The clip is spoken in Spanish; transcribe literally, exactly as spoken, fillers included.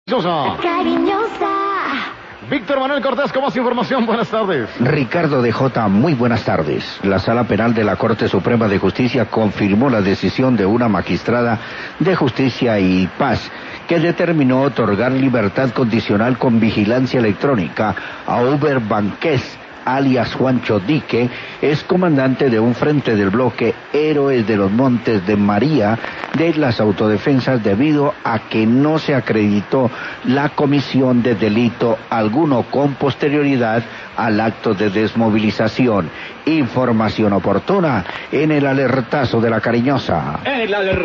Cariñosa. Cariñosa. Víctor Manuel Cortés, con más información, buenas tardes. Ricardo de J, muy buenas tardes. La Sala Penal de la Corte Suprema de Justicia confirmó la decisión de una magistrada de Justicia y Paz que determinó otorgar libertad condicional con vigilancia electrónica a Uber Banqués, alias Juancho Dique, es comandante de un frente del bloque Héroes de los Montes de María de las autodefensas, debido a que no se acreditó la comisión de delito alguno con posterioridad al acto de desmovilización. Información oportuna en el alertazo de la Cariñosa. El alertazo.